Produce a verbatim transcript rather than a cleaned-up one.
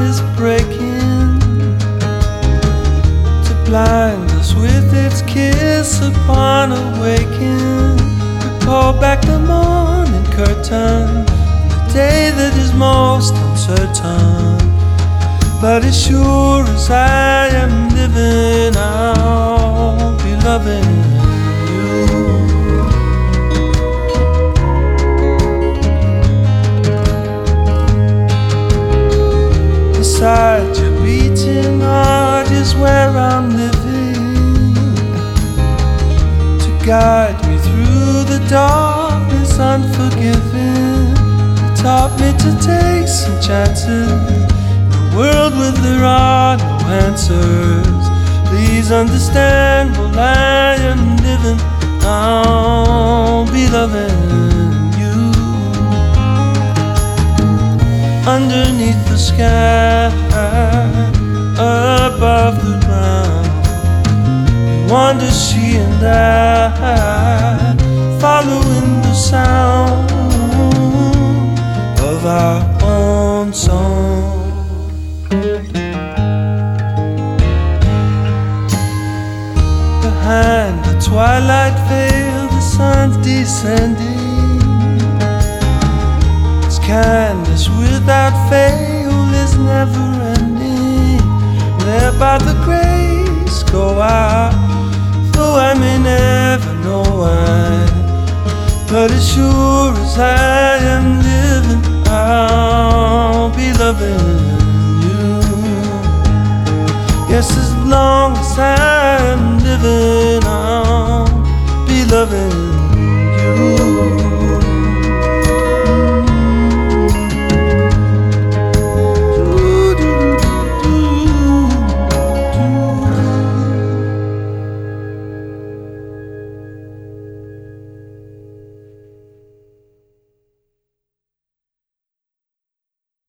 is breaking to blind us with its kiss upon awaking. We pull back the morning curtain, the day that is most uncertain. But as sure as I am living, I'll be loving you. Beside your beating heart is where I'm living, to guide me through the darkness unforgiving. You taught me to take some chances, world where there are no answers. Please understand while I am living, I'll be loving you. Underneath the sky, above the ground, we wander, she and I, following the sound of our own song. Behind the twilight veil, the sun's descending. Its kindness without fail is never ending. There by the grace go I, though I may never know why. But as sure as I am living, I'll be loving you. Yes,